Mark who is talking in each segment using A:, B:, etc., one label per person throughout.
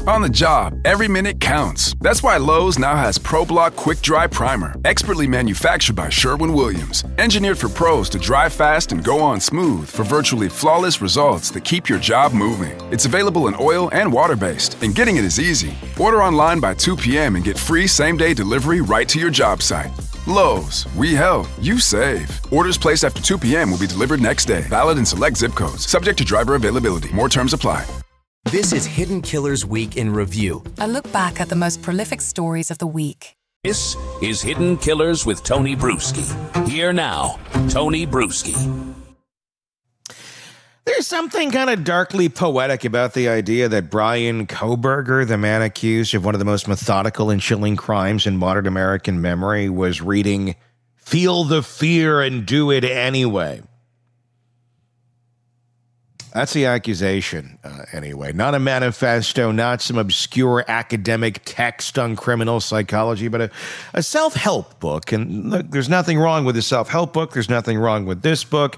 A: On the job, every minute counts. That's why Lowe's now has ProBlock Quick Dry Primer, expertly manufactured by Sherwin-Williams. Engineered for pros to dry fast and go on smooth for virtually flawless results that keep your job moving. It's available in oil and water-based, and getting it is easy. Order online by 2 p.m. and get free same-day delivery right to your job site. Lowe's, we help, you save. Orders placed after 2 p.m. will be delivered next day. Valid in select zip codes. Subject to driver availability. More terms apply.
B: This is Hidden Killers Week in Review.
C: A look back at the most prolific stories of the week.
D: This is Hidden Killers with Tony Bruschi. Here now, Tony Bruschi.
E: There's something kind of darkly poetic about the idea that Bryan Kohberger, the man accused of one of the most methodical and chilling crimes in modern American memory, was reading Feel the Fear and Do It Anyway. That's the accusation, anyway. Not a manifesto, not some obscure academic text on criminal psychology, but a self-help book. And look, there's nothing wrong with a self-help book. There's nothing wrong with this book.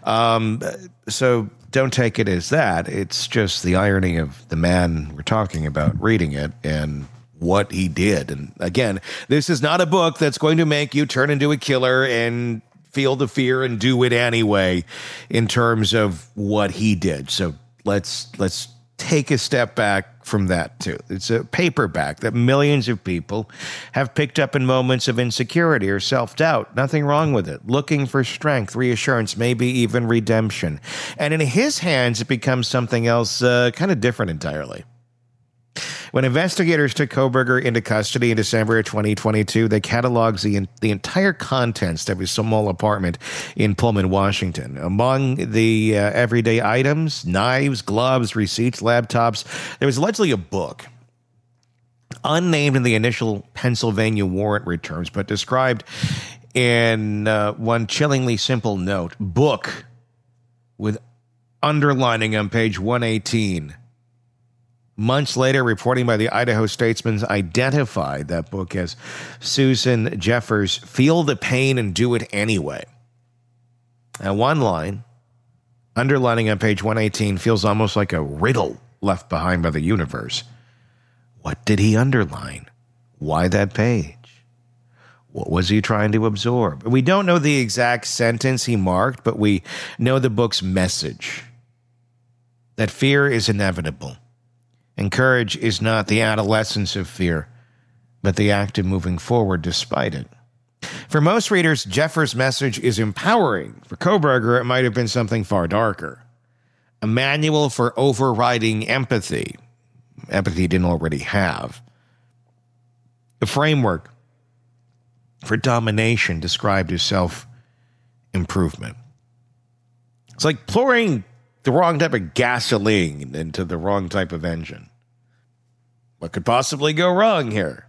E: So don't take it as that. It's just the irony of the man we're talking about reading it and what he did. And again, this is not a book that's going to make you turn into a killer and feel the fear and do it anyway in terms of what he did. So let's take a step back from that too. It's a paperback that millions of people have picked up in moments of insecurity or self-doubt. Nothing wrong with it. Looking for strength, reassurance, maybe even redemption. And in his hands, it becomes something else kind of different entirely. When investigators took Kohberger into custody in December of 2022, they cataloged the entire contents of his small apartment in Pullman, Washington. Among the everyday items, knives, gloves, receipts, laptops, there was allegedly a book, unnamed in the initial Pennsylvania warrant returns, but described in one chillingly simple note, book, with underlining on page 118. Months later, reporting by the Idaho Statesman identified that book as Susan Jeffers' Feel the Pain and Do It Anyway. And one line, underlining on page 118, feels almost like a riddle left behind by the universe. What did he underline? Why that page? What was he trying to absorb? We don't know the exact sentence he marked, but we know the book's message. That fear is inevitable. And courage is not the adolescence of fear, but the act of moving forward despite it. For most readers, Jeffers' message is empowering. For Kohberger, it might have been something far darker. A manual for overriding empathy. Empathy he didn't already have. A framework for domination described as self-improvement. It's like pouring the wrong type of gasoline into the wrong type of engine. What could possibly go wrong here?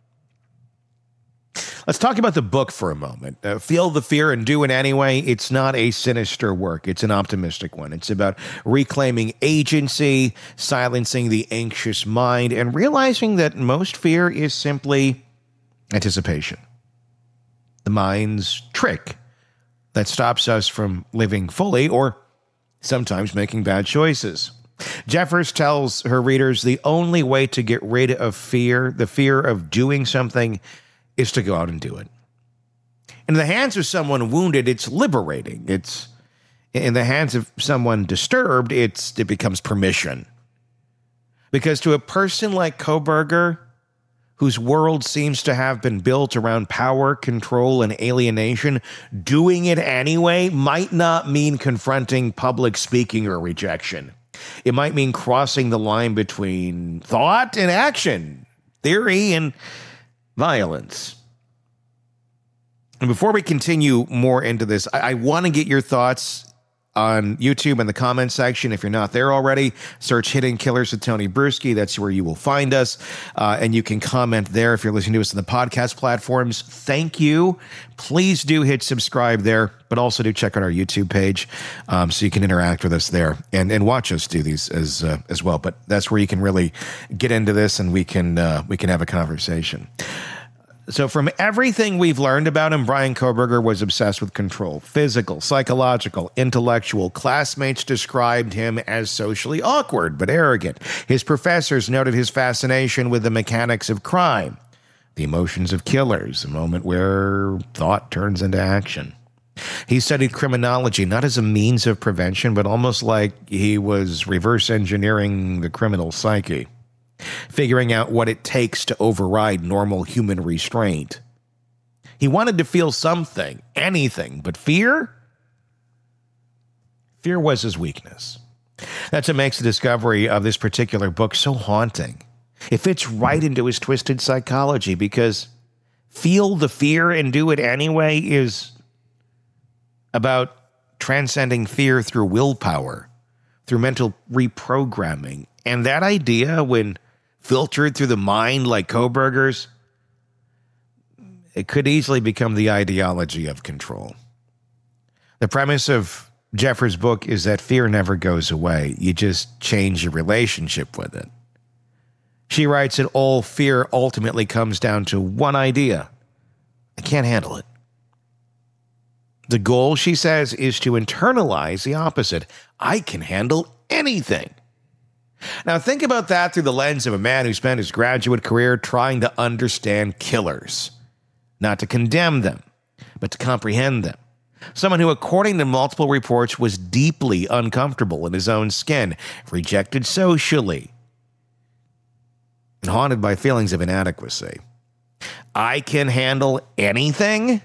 E: Let's talk about the book for a moment. Feel the Fear and Do It Anyway. It's not a sinister work. It's an optimistic one. It's about reclaiming agency, silencing the anxious mind, and realizing that most fear is simply anticipation. The mind's trick that stops us from living fully or sometimes making bad choices. Jeffers tells her readers the only way to get rid of fear, the fear of doing something, is to go out and do it. In the hands of someone wounded, it's liberating. It's in the hands of someone disturbed, it becomes permission. Because to a person like Kohberger, whose world seems to have been built around power, control, and alienation, doing it anyway might not mean confronting public speaking or rejection. It might mean crossing the line between thought and action, theory and violence. And before we continue more into this, I want to get your thoughts on YouTube in the comment section. If you're not there already, search Hidden Killers with Tony Bruschi. That's where you will find us. And you can comment there if you're listening to us on the podcast platforms. Thank you. Please do hit subscribe there, but also do check out our YouTube page so you can interact with us there and watch us do these as well. But that's where you can really get into this and we can have a conversation. So from everything we've learned about him, Bryan Kohberger was obsessed with control. Physical, psychological, intellectual. Classmates described him as socially awkward but arrogant. His professors noted his fascination with the mechanics of crime, the emotions of killers, a moment where thought turns into action. He studied criminology not as a means of prevention, but almost like he was reverse engineering the criminal psyche, figuring out what it takes to override normal human restraint. He wanted to feel something, anything, but fear? Fear was his weakness. That's what makes the discovery of this particular book so haunting. It fits right into his twisted psychology because feel the fear and do it anyway is about transcending fear through willpower, through mental reprogramming. And that idea, when filtered through the mind like Kohberger's, it could easily become the ideology of control. The premise of Jeffers' book is that fear never goes away. You just change your relationship with it. She writes that all fear ultimately comes down to one idea: I can't handle it. The goal, she says, is to internalize the opposite. I can handle anything. Now think about that through the lens of a man who spent his graduate career trying to understand killers. Not to condemn them, but to comprehend them. Someone who, according to multiple reports, was deeply uncomfortable in his own skin, rejected socially, and haunted by feelings of inadequacy. I can handle anything?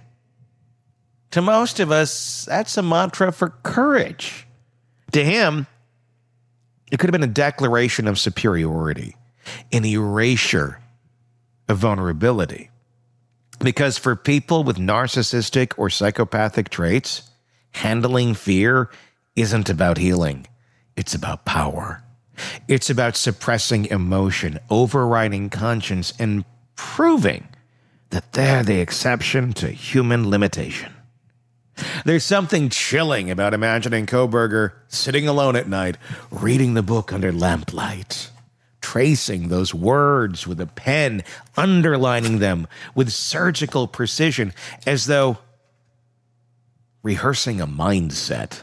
E: To most of us, that's a mantra for courage. To him, it could have been a declaration of superiority, an erasure of vulnerability. Because for people with narcissistic or psychopathic traits, handling fear isn't about healing. It's about power. It's about suppressing emotion, overriding conscience, and proving that they're the exception to human limitation. There's something chilling about imagining Kohberger sitting alone at night, reading the book under lamplight, tracing those words with a pen, underlining them with surgical precision, as though rehearsing a mindset.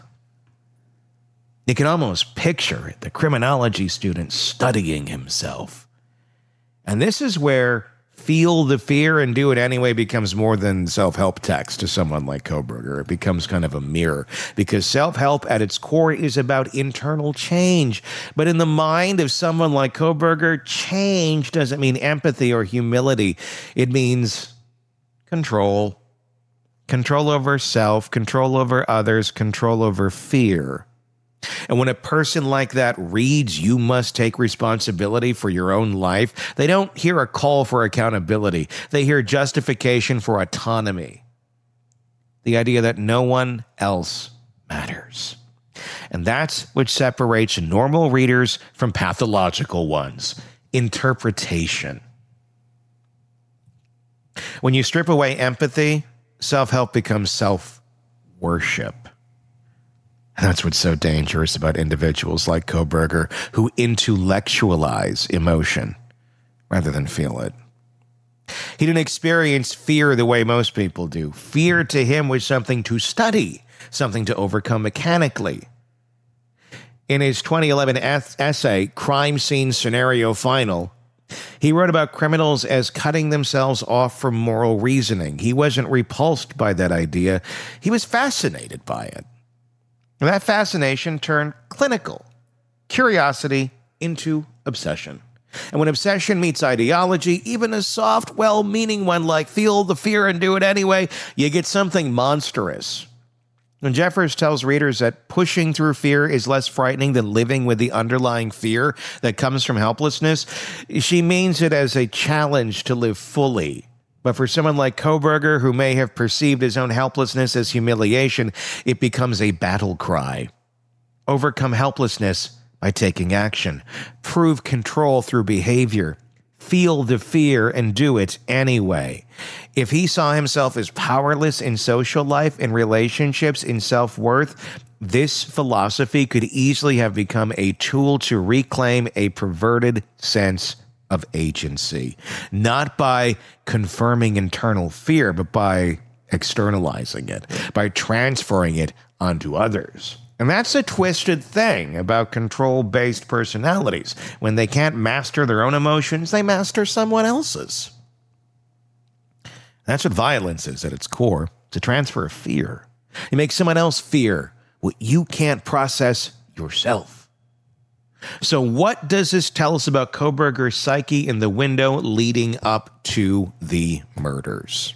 E: You can almost picture the criminology student studying himself. And this is where feel the fear and do it anyway becomes more than self-help text to someone like Kohberger. It becomes kind of a mirror, because self-help at its core is about internal change. But in the mind of someone like Kohberger, change doesn't mean empathy or humility. It means control. Control over self, control over others, control over fear. And when a person like that reads, you must take responsibility for your own life, they don't hear a call for accountability. They hear justification for autonomy. The idea that no one else matters. And that's what separates normal readers from pathological ones: interpretation. When you strip away empathy, self-help becomes self-worship. And that's what's so dangerous about individuals like Kohberger, who intellectualize emotion rather than feel it. He didn't experience fear the way most people do. Fear to him was something to study, something to overcome mechanically. In his 2011 essay, Crime Scene Scenario Final, he wrote about criminals as cutting themselves off from moral reasoning. He wasn't repulsed by that idea. He was fascinated by it. And that fascination turned clinical curiosity into obsession. And when obsession meets ideology, even a soft, well-meaning one like feel the fear and do it anyway, you get something monstrous. And Jeffers tells readers that pushing through fear is less frightening than living with the underlying fear that comes from helplessness. She means it as a challenge to live fully. But for someone like Kohberger, who may have perceived his own helplessness as humiliation, it becomes a battle cry. Overcome helplessness by taking action. Prove control through behavior. Feel the fear and do it anyway. If he saw himself as powerless in social life, in relationships, in self-worth, this philosophy could easily have become a tool to reclaim a perverted sense of agency, not by confirming internal fear, but by externalizing it, by transferring it onto others. And that's a twisted thing about control-based personalities. When they can't master their own emotions, they master someone else's. That's what violence is at its core. It's a transfer of fear. You make someone else fear what you can't process yourself. So what does this tell us about Kohberger's psyche in the window leading up to the murders?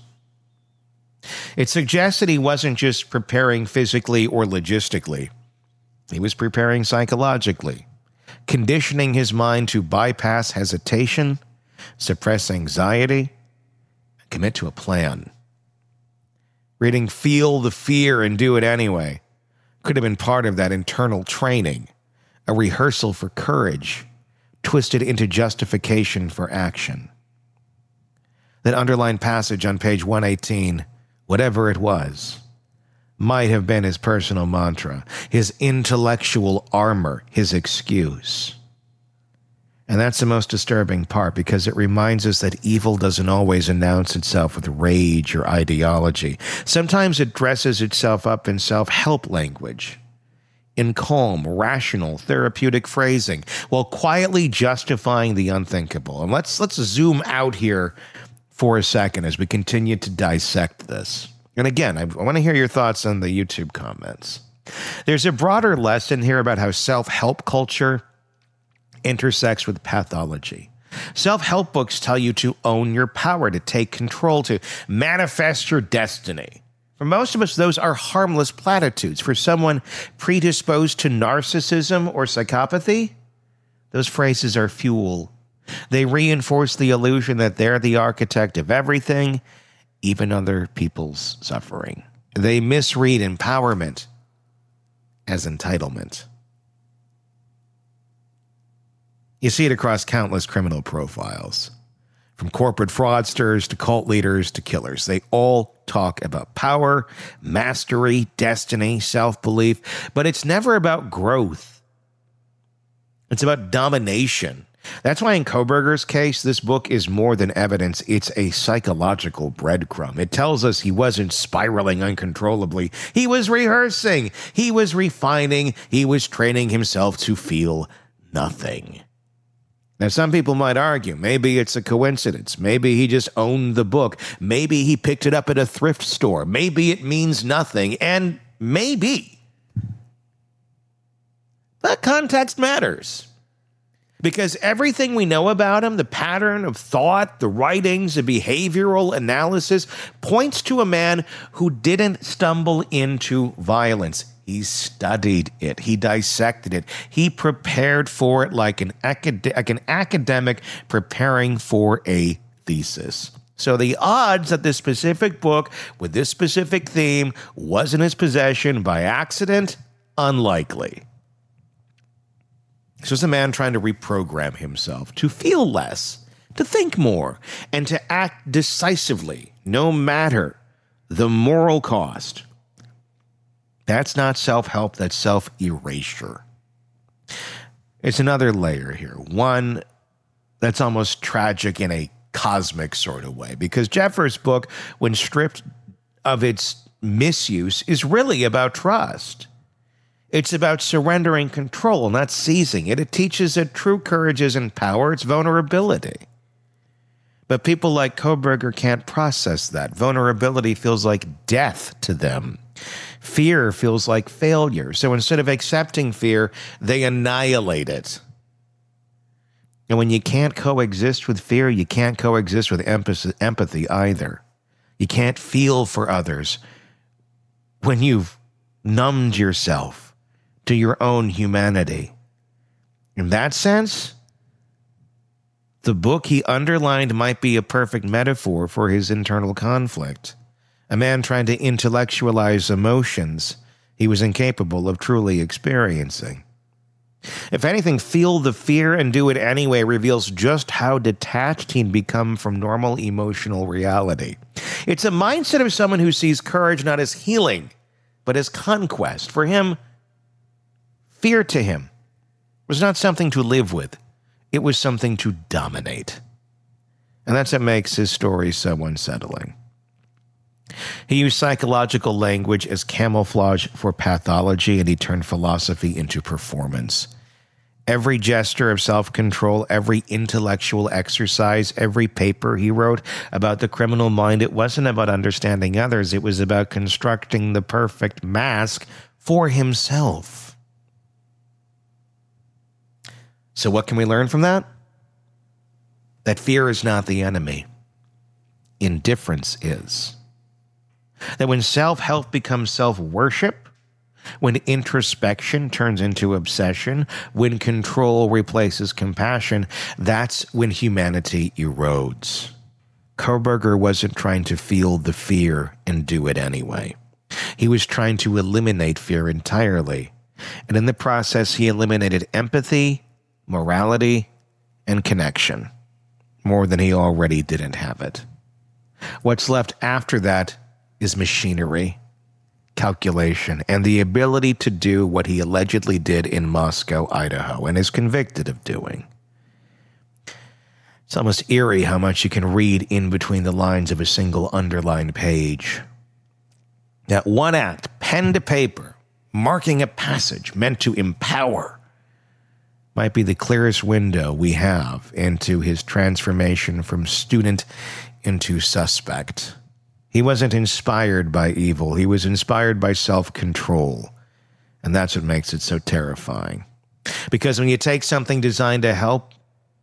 E: It suggests that he wasn't just preparing physically or logistically. He was preparing psychologically, conditioning his mind to bypass hesitation, suppress anxiety, and commit to a plan. Reading Feel the Fear and Do It Anyway could have been part of that internal training, a rehearsal for courage, twisted into justification for action. That underlined passage on page 118, whatever it was, might have been his personal mantra, his intellectual armor, his excuse. And that's the most disturbing part, because it reminds us that evil doesn't always announce itself with rage or ideology. Sometimes it dresses itself up in self-help language, in calm, rational, therapeutic phrasing, while quietly justifying the unthinkable. And let's zoom out here for a second as we continue to dissect this. And again, I want to hear your thoughts on the YouTube comments. There's a broader lesson here about how self-help culture intersects with pathology. Self-help books tell you to own your power, to take control, to manifest your destiny. For most of us, those are harmless platitudes. For someone predisposed to narcissism or psychopathy, those phrases are fuel. They reinforce the illusion that they're the architect of everything, even other people's suffering. They misread empowerment as entitlement. You see it across countless criminal profiles. From corporate fraudsters to cult leaders to killers. They all talk about power, mastery, destiny, self-belief, but it's never about growth. It's about domination. That's why in Kohberger's case, this book is more than evidence. It's a psychological breadcrumb. It tells us he wasn't spiraling uncontrollably. He was rehearsing. He was refining. He was training himself to feel nothing. Now, some people might argue, maybe it's a coincidence. Maybe he just owned the book. Maybe he picked it up at a thrift store. Maybe it means nothing. And maybe. But context matters. Because everything we know about him, the pattern of thought, the writings, the behavioral analysis, points to a man who didn't stumble into violence. He studied it. He dissected it. He prepared for it like an academic preparing for a thesis. So the odds that this specific book with this specific theme was in his possession by accident, unlikely. This was a man trying to reprogram himself to feel less, to think more, and to act decisively, no matter the moral cost. That's not self-help, that's self-erasure. It's another layer here, one that's almost tragic in a cosmic sort of way, because Jeffers' book, when stripped of its misuse, is really about trust. It's about surrendering control, not seizing it. It teaches that true courage isn't power, it's vulnerability. But people like Kohberger can't process that. Vulnerability feels like death to them. Fear feels like failure. So instead of accepting fear, they annihilate it. And when you can't coexist with fear, you can't coexist with empathy either. You can't feel for others when you've numbed yourself to your own humanity. In that sense, the book he underlined might be a perfect metaphor for his internal conflict. A man trying to intellectualize emotions he was incapable of truly experiencing. If anything, Feel the Fear and Do It Anyway reveals just how detached he'd become from normal emotional reality. It's a mindset of someone who sees courage not as healing, but as conquest. For him, fear to him was not something to live with. It was something to dominate. And that's what makes his story so unsettling. He used psychological language as camouflage for pathology, and he turned philosophy into performance. Every gesture of self-control, every intellectual exercise, every paper he wrote about the criminal mind, it wasn't about understanding others. It was about constructing the perfect mask for himself. So what can we learn from that? That fear is not the enemy. Indifference is. That when self-help becomes self-worship, when introspection turns into obsession, when control replaces compassion, that's when humanity erodes. Kohberger wasn't trying to feel the fear and do it anyway. He was trying to eliminate fear entirely. And in the process, he eliminated empathy, morality, and connection, more than he already didn't have it. What's left after that is machinery, calculation, and the ability to do what he allegedly did in Moscow, Idaho, and is convicted of doing. It's almost eerie how much you can read in between the lines of a single underlined page. That one act, pen to paper, marking a passage meant to empower, might be the clearest window we have into his transformation from student into suspect. He wasn't inspired by evil. He was inspired by self-control. And that's what makes it so terrifying. Because when you take something designed to help,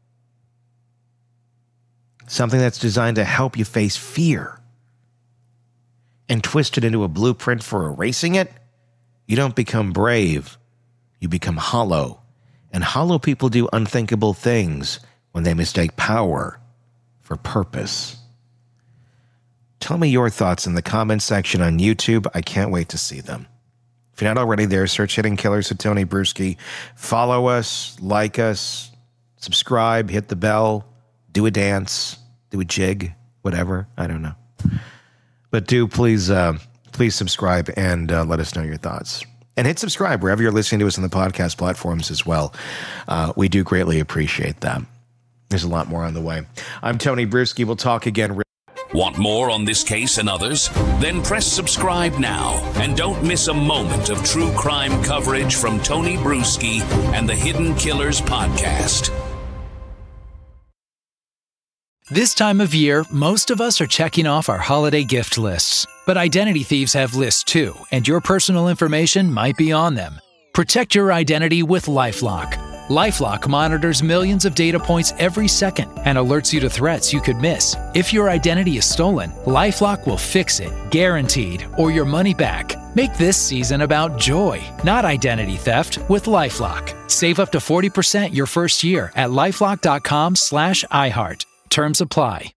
E: something that's designed to help you face fear, and twist it into a blueprint for erasing it, you don't become brave. You become hollow. And hollow people do unthinkable things when they mistake power for purpose. Tell me your thoughts in the comments section on YouTube. I can't wait to see them. If you're not already there, search Hidden Killers with Tony Bruschi. Follow us, like us, subscribe, hit the bell, do a dance, do a jig, whatever. I don't know. But do please subscribe and let us know your thoughts. And hit subscribe wherever you're listening to us on the podcast platforms as well. We do greatly appreciate that. There's a lot more on the way. I'm Tony Bruschi. We'll talk again.
D: Want more on this case and others? Then press subscribe now and don't miss a moment of true crime coverage from Tony Bruschi and the Hidden Killers podcast.
F: This time of year, most of us are checking off our holiday gift lists. But identity thieves have lists too, and your personal information might be on them. Protect your identity with LifeLock. LifeLock monitors millions of data points every second and alerts you to threats you could miss. If your identity is stolen, LifeLock will fix it, guaranteed, or your money back. Make this season about joy, not identity theft, with LifeLock. Save up to 40% your first year at LifeLock.com/iHeart. Terms apply.